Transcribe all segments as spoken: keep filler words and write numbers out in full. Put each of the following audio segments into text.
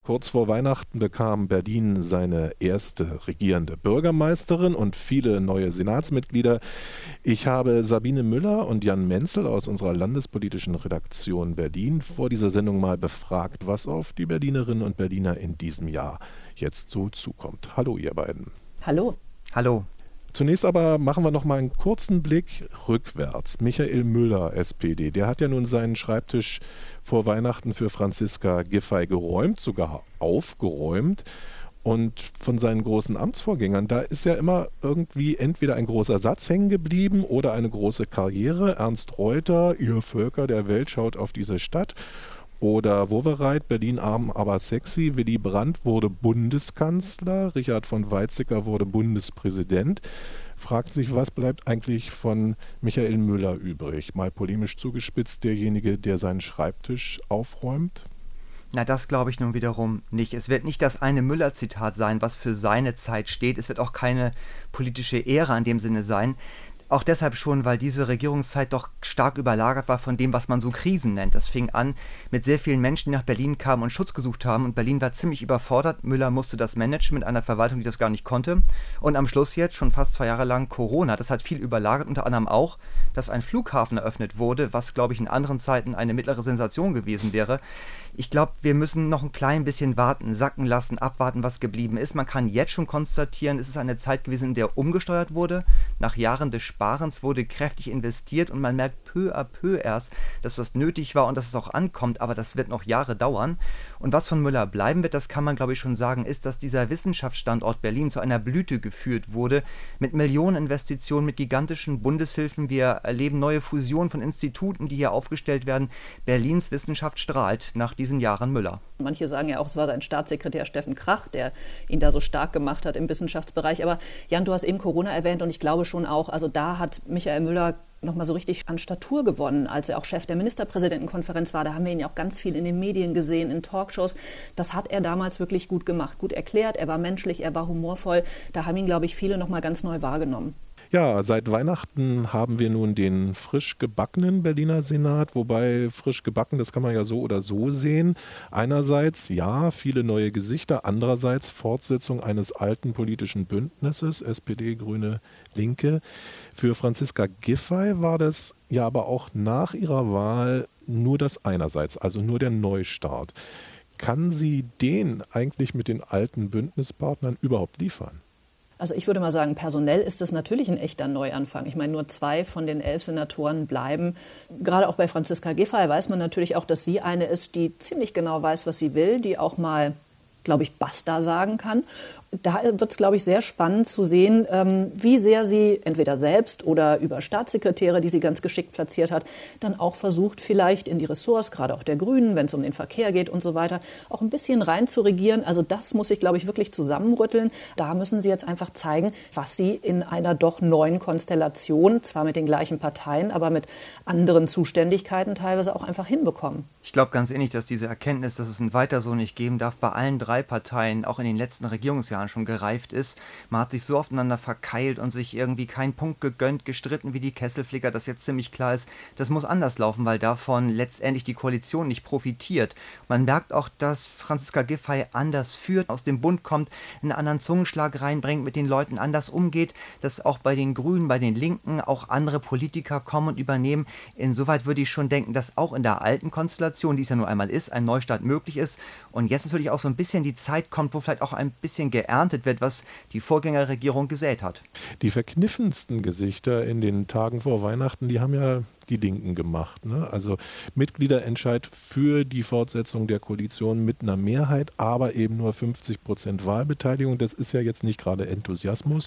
Kurz vor Weihnachten bekam Berlin seine erste regierende Bürgermeisterin und viele neue Senatsmitglieder. Ich habe Sabine Müller und Jan Menzel aus unserer landespolitischen Redaktion Berlin vor dieser Sendung mal befragt, was auf die Berlinerinnen und Berliner in diesem Jahr jetzt so zukommt. Hallo ihr beiden. Hallo. Hallo. Zunächst aber machen wir noch mal einen kurzen Blick rückwärts. Michael Müller, S P D, der hat ja nun seinen Schreibtisch vor Weihnachten für Franziska Giffey geräumt, sogar aufgeräumt. Und von seinen großen Amtsvorgängern, da ist ja immer irgendwie entweder ein großer Satz hängen geblieben oder eine große Karriere. Ernst Reuter, ihr Völker der Welt schaut auf diese Stadt. Oder Wowereit, Berlin arm, aber sexy. Willy Brandt wurde Bundeskanzler, Richard von Weizsäcker wurde Bundespräsident. Fragt sich, was bleibt eigentlich von Michael Müller übrig? Mal polemisch zugespitzt, derjenige, der seinen Schreibtisch aufräumt? Na, das glaube ich nun wiederum nicht. Es wird nicht das eine Müller-Zitat sein, was für seine Zeit steht. Es wird auch keine politische Ära in dem Sinne sein. Auch deshalb schon, weil diese Regierungszeit doch stark überlagert war von dem, was man so Krisen nennt. Das fing an mit sehr vielen Menschen, die nach Berlin kamen und Schutz gesucht haben. Und Berlin war ziemlich überfordert. Müller musste das managen mit einer Verwaltung, die das gar nicht konnte. Und am Schluss jetzt, schon fast zwei Jahre lang, Corona. Das hat viel überlagert, unter anderem auch, dass ein Flughafen eröffnet wurde, was, glaube ich, in anderen Zeiten eine mittlere Sensation gewesen wäre. Ich glaube, wir müssen noch ein klein bisschen warten, sacken lassen, abwarten, was geblieben ist. Man kann jetzt schon konstatieren, es ist eine Zeit gewesen, in der umgesteuert wurde. Nach Jahren des Sparens wurde kräftig investiert und man merkt peu à peu erst, dass das nötig war und dass es auch ankommt, aber das wird noch Jahre dauern. Und was von Müller bleiben wird, das kann man, glaube ich, schon sagen, ist, dass dieser Wissenschaftsstandort Berlin zu einer Blüte geführt wurde, mit Millioneninvestitionen, mit gigantischen Bundeshilfen. Wir erleben neue Fusionen von Instituten, die hier aufgestellt werden. Berlins Wissenschaft strahlt nach diesen Jahren Müller. Manche sagen ja auch, es war sein Staatssekretär Steffen Krach, der ihn da so stark gemacht hat im Wissenschaftsbereich. Aber Jan, du hast eben Corona erwähnt und ich glaube schon auch, also da hat Michael Müller nochmal so richtig an Statur gewonnen, als er auch Chef der Ministerpräsidentenkonferenz war. Da haben wir ihn ja auch ganz viel in den Medien gesehen, in Talkshows. Das hat er damals wirklich gut gemacht, gut erklärt. Er war menschlich, er war humorvoll. Da haben ihn, glaube ich, viele nochmal ganz neu wahrgenommen. Ja, seit Weihnachten haben wir nun den frisch gebackenen Berliner Senat, wobei frisch gebacken, das kann man ja so oder so sehen. Einerseits, ja, viele neue Gesichter, andererseits Fortsetzung eines alten politischen Bündnisses, S P D, Grüne, Linke. Für Franziska Giffey war das ja aber auch nach ihrer Wahl nur das einerseits, also nur der Neustart. Kann sie den eigentlich mit den alten Bündnispartnern überhaupt liefern? Also ich würde mal sagen, personell ist das natürlich ein echter Neuanfang. Ich meine, nur zwei von den elf Senatoren bleiben. Gerade auch bei Franziska Giffey weiß man natürlich auch, dass sie eine ist, die ziemlich genau weiß, was sie will, die auch mal, glaube ich, Basta sagen kann. Da wird es, glaube ich, sehr spannend zu sehen, ähm, wie sehr sie entweder selbst oder über Staatssekretäre, die sie ganz geschickt platziert hat, dann auch versucht, vielleicht in die Ressorts, gerade auch der Grünen, wenn es um den Verkehr geht und so weiter, auch ein bisschen rein zu regieren. Also das muss ich, glaube ich, wirklich zusammenrütteln. Da müssen sie jetzt einfach zeigen, was sie in einer doch neuen Konstellation, zwar mit den gleichen Parteien, aber mit anderen Zuständigkeiten teilweise auch einfach hinbekommen. Ich glaube ganz ähnlich, dass diese Erkenntnis, dass es ein Weiter so nicht geben darf, bei allen drei Parteien, auch in den letzten Regierungsjahren, schon gereift ist. Man hat sich so aufeinander verkeilt und sich irgendwie keinen Punkt gegönnt, gestritten wie die Kesselflicker, das jetzt ziemlich klar ist. Das muss anders laufen, weil davon letztendlich die Koalition nicht profitiert. Man merkt auch, dass Franziska Giffey anders führt, aus dem Bund kommt, einen anderen Zungenschlag reinbringt, mit den Leuten anders umgeht, dass auch bei den Grünen, bei den Linken auch andere Politiker kommen und übernehmen. Insoweit würde ich schon denken, dass auch in der alten Konstellation, die es ja nur einmal ist, ein Neustart möglich ist. Und jetzt natürlich auch so ein bisschen die Zeit kommt, wo vielleicht auch ein bisschen geerntet wird, was die Vorgängerregierung gesät hat. Die verkniffensten Gesichter in den Tagen vor Weihnachten, die haben ja die Linken gemacht. Ne? Also Mitgliederentscheid für die Fortsetzung der Koalition mit einer Mehrheit, aber eben nur fünfzig Prozent Wahlbeteiligung. Das ist ja jetzt nicht gerade Enthusiasmus.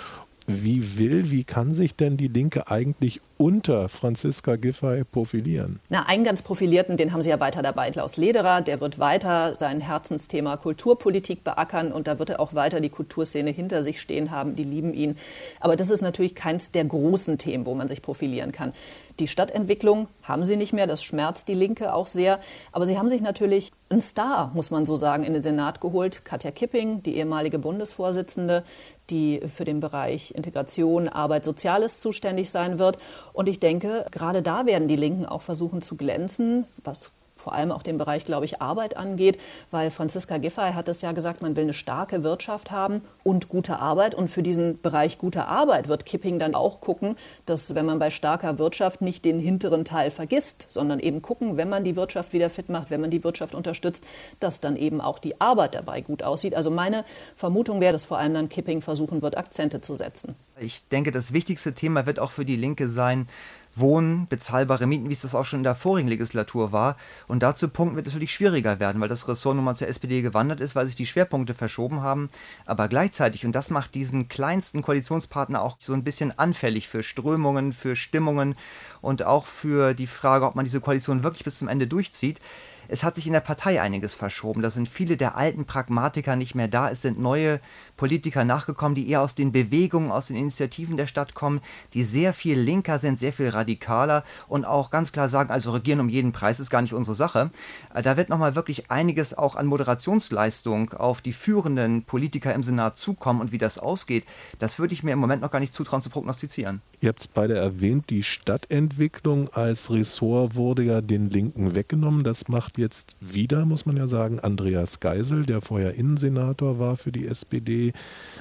Wie will, wie kann sich denn die Linke eigentlich unter Franziska Giffey profilieren? Na, einen ganz profilierten, den haben Sie ja weiter dabei, Klaus Lederer. Der wird weiter sein Herzensthema Kulturpolitik beackern und da wird er auch weiter die Kulturszene hinter sich stehen haben. Die lieben ihn. Aber das ist natürlich keins der großen Themen, wo man sich profilieren kann. Die Stadtentwicklung haben sie nicht mehr, das schmerzt die Linke auch sehr. Aber sie haben sich natürlich einen Star, muss man so sagen, in den Senat geholt. Katja Kipping, die ehemalige Bundesvorsitzende, die für den Bereich Integration, Arbeit, Soziales zuständig sein wird. Und ich denke, gerade da werden die Linken auch versuchen zu glänzen, was vor allem auch den Bereich, glaube ich, Arbeit angeht, weil Franziska Giffey hat es ja gesagt, man will eine starke Wirtschaft haben und gute Arbeit. Und für diesen Bereich gute Arbeit wird Kipping dann auch gucken, dass, wenn man bei starker Wirtschaft nicht den hinteren Teil vergisst, sondern eben gucken, wenn man die Wirtschaft wieder fit macht, wenn man die Wirtschaft unterstützt, dass dann eben auch die Arbeit dabei gut aussieht. Also meine Vermutung wäre, dass vor allem dann Kipping versuchen wird, Akzente zu setzen. Ich denke, das wichtigste Thema wird auch für die Linke sein, Wohnen, bezahlbare Mieten, wie es das auch schon in der vorigen Legislatur war. Und dazu Punkten wird es natürlich schwieriger werden, weil das Ressort nun mal zur S P D gewandert ist, weil sich die Schwerpunkte verschoben haben. Aber gleichzeitig, und das macht diesen kleinsten Koalitionspartner auch so ein bisschen anfällig für Strömungen, für Stimmungen und auch für die Frage, ob man diese Koalition wirklich bis zum Ende durchzieht. Es hat sich in der Partei einiges verschoben. Da sind viele der alten Pragmatiker nicht mehr da. Es sind neue Politiker nachgekommen, die eher aus den Bewegungen, aus den Initiativen der Stadt kommen, die sehr viel linker sind, sehr viel radikaler und auch ganz klar sagen, also regieren um jeden Preis ist gar nicht unsere Sache. Da wird nochmal wirklich einiges auch an Moderationsleistung auf die führenden Politiker im Senat zukommen. Und wie das ausgeht, das würde ich mir im Moment noch gar nicht zutrauen zu prognostizieren. Ihr habt es beide erwähnt, die Stadtentwicklung als Ressort wurde ja den Linken weggenommen. Das macht jetzt wieder, muss man ja sagen, Andreas Geisel, der vorher Innensenator war für die S P D.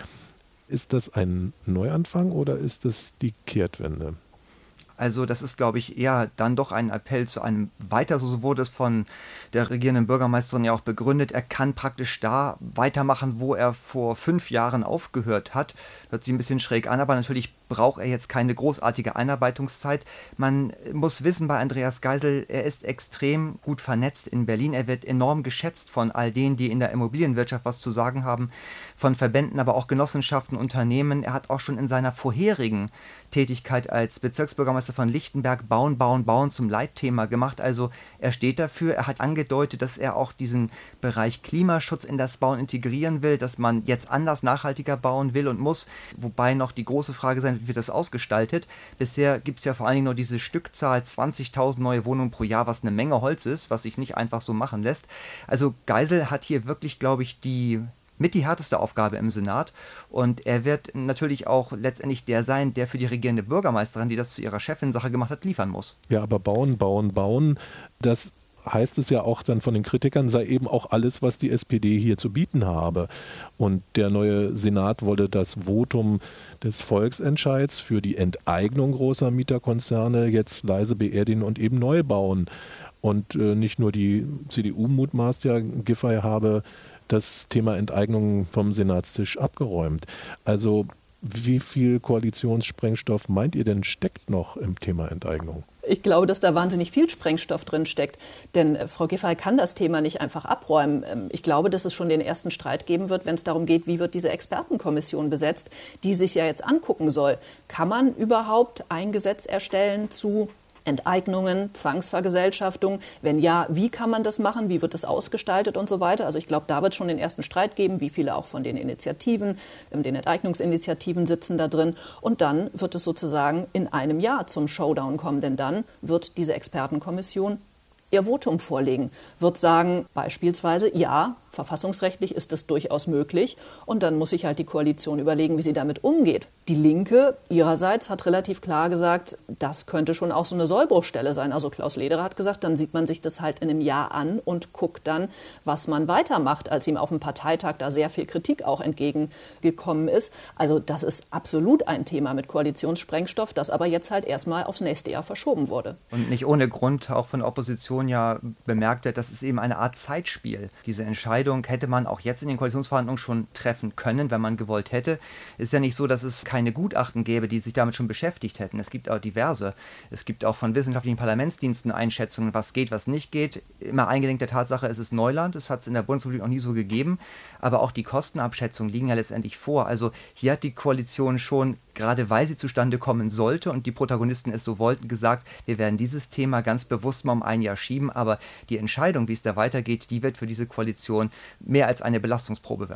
Ist das ein Neuanfang oder ist das die Kehrtwende? Also das ist, glaube ich, eher dann doch ein Appell zu einem Weiter, so wurde es von der regierenden Bürgermeisterin ja auch begründet. Er kann praktisch da weitermachen, wo er vor fünf Jahren aufgehört hat. Hört sich ein bisschen schräg an, aber natürlich braucht er jetzt keine großartige Einarbeitungszeit. Man muss wissen bei Andreas Geisel, er ist extrem gut vernetzt in Berlin. Er wird enorm geschätzt von all denen, die in der Immobilienwirtschaft was zu sagen haben, von Verbänden, aber auch Genossenschaften, Unternehmen. Er hat auch schon in seiner vorherigen Tätigkeit als Bezirksbürgermeister von Lichtenberg Bauen, Bauen, Bauen zum Leitthema gemacht. Also er steht dafür. Er hat angedeutet, dass er auch diesen Bereich Klimaschutz in das Bauen integrieren will, dass man jetzt anders nachhaltiger bauen will und muss. Wobei noch die große Frage sein wird, wie wird das ausgestaltet. Bisher gibt es ja vor allen Dingen nur diese Stückzahl zwanzigtausend neue Wohnungen pro Jahr, was eine Menge Holz ist, was sich nicht einfach so machen lässt. Also Geisel hat hier wirklich, glaube ich, die mit die härteste Aufgabe im Senat und er wird natürlich auch letztendlich der sein, der für die regierende Bürgermeisterin, die das zu ihrer Chefin-Sache gemacht hat, liefern muss. Ja, aber bauen, bauen, bauen, das heißt es ja auch dann von den Kritikern, sei eben auch alles, was die S P D hier zu bieten habe. Und der neue Senat wolle das Votum des Volksentscheids für die Enteignung großer Mieterkonzerne jetzt leise beerdigen und eben neu bauen. Und äh, nicht nur die C D U mutmaßt ja, Giffey habe das Thema Enteignung vom Senatstisch abgeräumt. Also wie viel Koalitionssprengstoff meint ihr denn steckt noch im Thema Enteignung? Ich glaube, dass da wahnsinnig viel Sprengstoff drin steckt. Denn äh, Frau Giffey kann das Thema nicht einfach abräumen. Ähm, ich glaube, dass es schon den ersten Streit geben wird, wenn es darum geht, wie wird diese Expertenkommission besetzt, die sich ja jetzt angucken soll. Kann man überhaupt ein Gesetz erstellen zu Enteignungen, Zwangsvergesellschaftung? Wenn ja, wie kann man das machen? Wie wird das ausgestaltet und so weiter? Also ich glaube, da wird es schon den ersten Streit geben, wie viele auch von den Initiativen, den Enteignungsinitiativen sitzen da drin. Und dann wird es sozusagen in einem Jahr zum Showdown kommen, denn dann wird diese Expertenkommission ihr Votum vorlegen, wird sagen beispielsweise, ja, verfassungsrechtlich ist das durchaus möglich und dann muss sich halt die Koalition überlegen, wie sie damit umgeht. Die Linke ihrerseits hat relativ klar gesagt, das könnte schon auch so eine Sollbruchstelle sein. Also Klaus Lederer hat gesagt, dann sieht man sich das halt in einem Jahr an und guckt dann, was man weitermacht, als ihm auf dem Parteitag da sehr viel Kritik auch entgegengekommen ist. Also das ist absolut ein Thema mit Koalitionssprengstoff, das aber jetzt halt erstmal aufs nächste Jahr verschoben wurde. Und nicht ohne Grund auch von der Opposition ja bemerkt wird, das ist eben eine Art Zeitspiel. Diese Entscheidung hätte man auch jetzt in den Koalitionsverhandlungen schon treffen können, wenn man gewollt hätte. Es ist ja nicht so, dass es keine Gutachten gäbe, die sich damit schon beschäftigt hätten. Es gibt auch diverse. Es gibt auch von wissenschaftlichen Parlamentsdiensten Einschätzungen, was geht, was nicht geht. Immer eingelenkt der Tatsache, es ist Neuland. Es hat es in der Bundesrepublik noch nie so gegeben. Aber auch die Kostenabschätzungen liegen ja letztendlich vor. Also hier hat die Koalition schon, gerade weil sie zustande kommen sollte und die Protagonisten es so wollten, gesagt, wir werden dieses Thema ganz bewusst mal um ein Jahr schieben. Aber die Entscheidung, wie es da weitergeht, die wird für diese Koalition mehr als eine Belastungsprobe werden.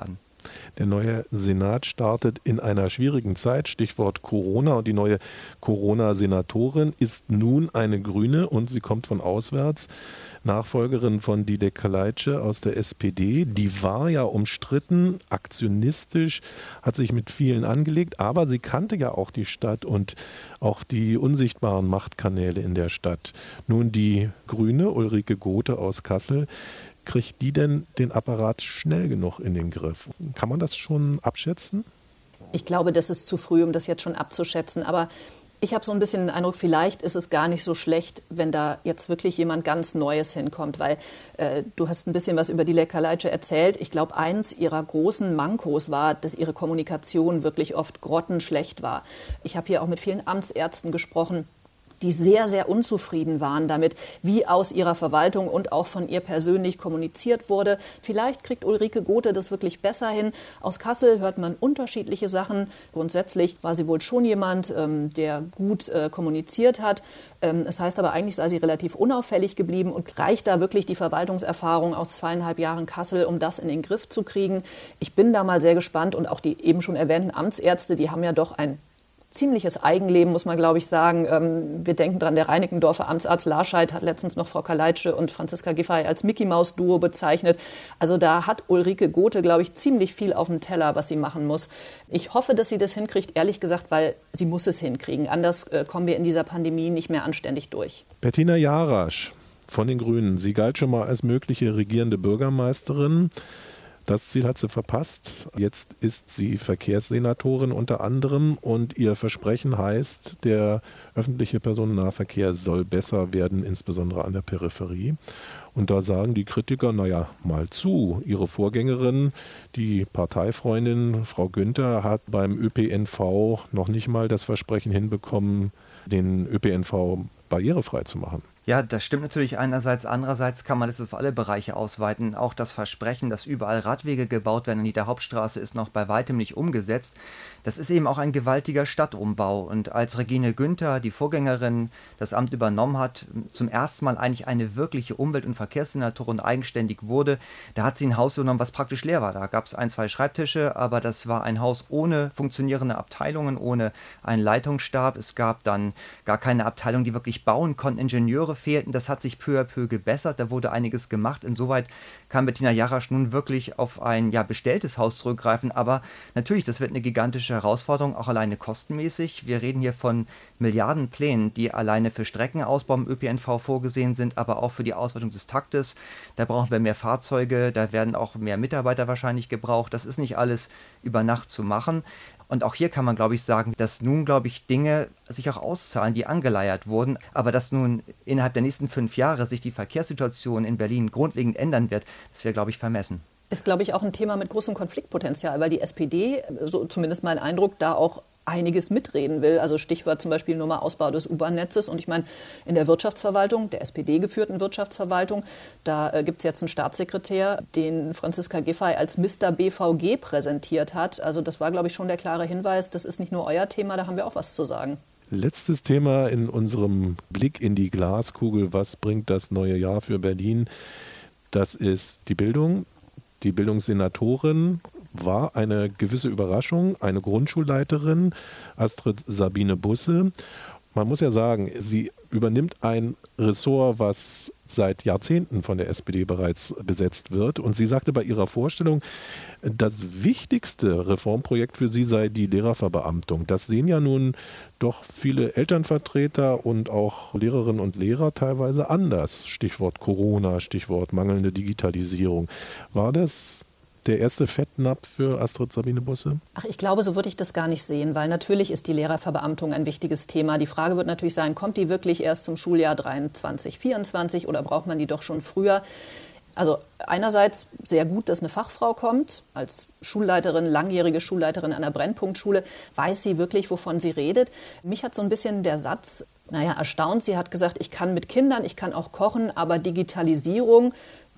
Der neue Senat startet in einer schwierigen Zeit, Stichwort Corona. Und die neue Corona-Senatorin ist nun eine Grüne und sie kommt von auswärts. Nachfolgerin von Didek Kaleitsche aus der S P D. Die war ja umstritten, aktionistisch, hat sich mit vielen angelegt, aber sie kannte ja auch die Stadt und auch die unsichtbaren Machtkanäle in der Stadt. Nun die Grüne Ulrike Gothe aus Kassel. Kriegt die denn den Apparat schnell genug in den Griff? Kann man das schon abschätzen? Ich glaube, das ist zu früh, um das jetzt schon abzuschätzen, aber ich habe so ein bisschen den Eindruck, vielleicht ist es gar nicht so schlecht, wenn da jetzt wirklich jemand ganz Neues hinkommt, weil äh, du hast ein bisschen was über Didek Kaleitsche erzählt. Ich glaube, eins ihrer großen Mankos war, dass ihre Kommunikation wirklich oft grottenschlecht war. Ich habe hier auch mit vielen Amtsärzten gesprochen, die sehr, sehr unzufrieden waren damit, wie aus ihrer Verwaltung und auch von ihr persönlich kommuniziert wurde. Vielleicht kriegt Ulrike Gothe das wirklich besser hin. Aus Kassel hört man unterschiedliche Sachen. Grundsätzlich war sie wohl schon jemand, ähm, der gut äh, kommuniziert hat. Ähm, das heißt aber, eigentlich sei sie relativ unauffällig geblieben und reicht da wirklich die Verwaltungserfahrung aus zweieinhalb Jahren Kassel, um das in den Griff zu kriegen. Ich bin da mal sehr gespannt und auch die eben schon erwähnten Amtsärzte, die haben ja doch ein ziemliches Eigenleben, muss man, glaube ich, sagen. Wir denken dran, der Reinickendorfer Amtsarzt Larscheid hat letztens noch Frau Kaleitsche und Franziska Giffey als Mickey-Maus-Duo bezeichnet. Also da hat Ulrike Gothe, glaube ich, ziemlich viel auf dem Teller, was sie machen muss. Ich hoffe, dass sie das hinkriegt, ehrlich gesagt, weil sie muss es hinkriegen. Anders äh, kommen wir in dieser Pandemie nicht mehr anständig durch. Bettina Jarasch von den Grünen. Sie galt schon mal als mögliche regierende Bürgermeisterin. Das Ziel hat sie verpasst. Jetzt ist sie Verkehrssenatorin unter anderem und ihr Versprechen heißt, der öffentliche Personennahverkehr soll besser werden, insbesondere an der Peripherie. Und da sagen die Kritiker, naja, mal zu. Ihre Vorgängerin, die Parteifreundin Frau Günther, hat beim Ö P N V noch nicht mal das Versprechen hinbekommen, den Ö P N V barrierefrei zu machen. Ja, das stimmt natürlich einerseits. Andererseits kann man das auf alle Bereiche ausweiten. Auch das Versprechen, dass überall Radwege gebaut werden an jeder Hauptstraße, ist noch bei weitem nicht umgesetzt. Das ist eben auch ein gewaltiger Stadtumbau. Und als Regine Günther, die Vorgängerin, das Amt übernommen hat, zum ersten Mal eigentlich eine wirkliche Umwelt- und Verkehrssenatorin eigenständig wurde, da hat sie ein Haus übernommen, was praktisch leer war. Da gab es ein, zwei Schreibtische, aber das war ein Haus ohne funktionierende Abteilungen, ohne einen Leitungsstab. Es gab dann gar keine Abteilung, die wirklich bauen konnten. Ingenieure fehlten. Das hat sich peu à peu gebessert. Da wurde einiges gemacht. Insoweit kann Bettina Jarasch nun wirklich auf ein ja, bestelltes Haus zurückgreifen. Aber natürlich, das wird eine gigantische Herausforderung, auch alleine kostenmäßig. Wir reden hier von Milliardenplänen, die alleine für Streckenausbau im Ö P N V vorgesehen sind, aber auch für die Ausweitung des Taktes. Da brauchen wir mehr Fahrzeuge, da werden auch mehr Mitarbeiter wahrscheinlich gebraucht. Das ist nicht alles über Nacht zu machen. Und auch hier kann man, glaube ich, sagen, dass nun, glaube ich, Dinge sich auch auszahlen, die angeleiert wurden. Aber dass nun innerhalb der nächsten fünf Jahre sich die Verkehrssituation in Berlin grundlegend ändern wird, das wäre, glaube ich, vermessen. Ist, glaube ich, auch ein Thema mit großem Konfliktpotenzial, weil die S P D, so zumindest mein Eindruck, da auch einiges mitreden will. Also Stichwort zum Beispiel nur mal Ausbau des U-Bahn-Netzes. Und ich meine, in der Wirtschaftsverwaltung, der S P D-geführten Wirtschaftsverwaltung, da äh, gibt es jetzt einen Staatssekretär, den Franziska Giffey als Mister B V G präsentiert hat. Also das war, glaube ich, schon der klare Hinweis, das ist nicht nur euer Thema, da haben wir auch was zu sagen. Letztes Thema in unserem Blick in die Glaskugel. Was bringt das neue Jahr für Berlin? Das ist die Bildung. Die Bildungssenatorin war eine gewisse Überraschung, eine Grundschulleiterin, Astrid Sabine Busse. Man muss ja sagen, sie übernimmt ein Ressort, was seit Jahrzehnten von der S P D bereits besetzt wird. Und sie sagte bei ihrer Vorstellung, das wichtigste Reformprojekt für sie sei die Lehrerverbeamtung. Das sehen ja nun doch viele Elternvertreter und auch Lehrerinnen und Lehrer teilweise anders. Stichwort Corona, Stichwort mangelnde Digitalisierung. War das der erste Fettnapf für Astrid Sabine Busse? Ach, ich glaube, so würde ich das gar nicht sehen, weil natürlich ist die Lehrerverbeamtung ein wichtiges Thema. Die Frage wird natürlich sein, kommt die wirklich erst zum Schuljahr dreiundzwanzig, vierundzwanzig oder braucht man die doch schon früher? Also einerseits sehr gut, dass eine Fachfrau kommt. Als Schulleiterin, langjährige Schulleiterin einer Brennpunktschule, weiß sie wirklich, wovon sie redet. Mich hat so ein bisschen der Satz, naja, erstaunt. Sie hat gesagt, ich kann mit Kindern, ich kann auch kochen, aber Digitalisierung,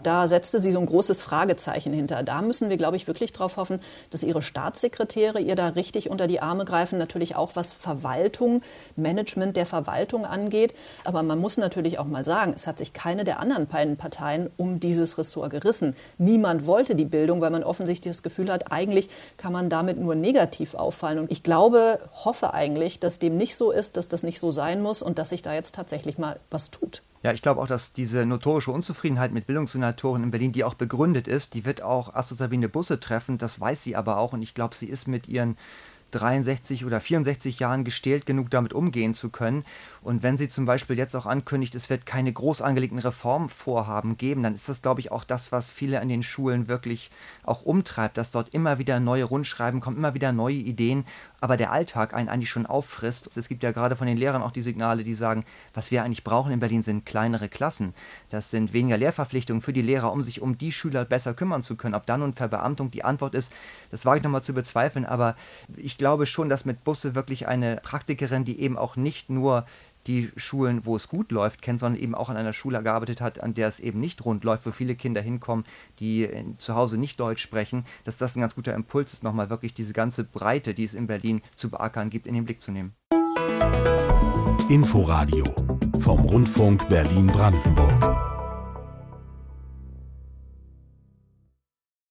da setzte sie so ein großes Fragezeichen hinter. Da müssen wir, glaube ich, wirklich darauf hoffen, dass ihre Staatssekretäre ihr da richtig unter die Arme greifen. Natürlich auch was Verwaltung, Management der Verwaltung angeht. Aber man muss natürlich auch mal sagen, es hat sich keine der anderen beiden Parteien um dieses Ressort gerissen. Niemand wollte die Bildung, weil man offensichtlich das Gefühl hat, eigentlich kann man damit nur negativ auffallen. Und ich glaube, hoffe eigentlich, dass dem nicht so ist, dass das nicht so sein muss und dass sich da jetzt tatsächlich mal was tut. Ja, ich glaube auch, dass diese notorische Unzufriedenheit mit Bildungssenatoren in Berlin, die auch begründet ist, die wird auch Astrid Sabine Busse treffen, das weiß sie aber auch und ich glaube, sie ist mit ihren dreiundsechzig oder vierundsechzig Jahren gestählt genug, damit umgehen zu können. Und wenn sie zum Beispiel jetzt auch ankündigt, es wird keine groß angelegten Reformvorhaben geben, dann ist das, glaube ich, auch das, was viele an den Schulen wirklich auch umtreibt, dass dort immer wieder neue Rundschreiben kommen, immer wieder neue Ideen, aber der Alltag einen eigentlich schon auffrisst. Es gibt ja gerade von den Lehrern auch die Signale, die sagen, was wir eigentlich brauchen in Berlin sind kleinere Klassen. Das sind weniger Lehrverpflichtungen für die Lehrer, um sich um die Schüler besser kümmern zu können. Ob dann nun Verbeamtung die Antwort ist, das wage ich nochmal zu bezweifeln, aber ich glaube schon, dass mit Busse wirklich eine Praktikerin, die eben auch nicht nur die Schulen, wo es gut läuft, kennt, sondern eben auch an einer Schule gearbeitet hat, an der es eben nicht rund läuft, wo viele Kinder hinkommen, die zu Hause nicht Deutsch sprechen, dass das ein ganz guter Impuls ist, nochmal wirklich diese ganze Breite, die es in Berlin zu beackern gibt, in den Blick zu nehmen. Inforadio vom Rundfunk Berlin-Brandenburg.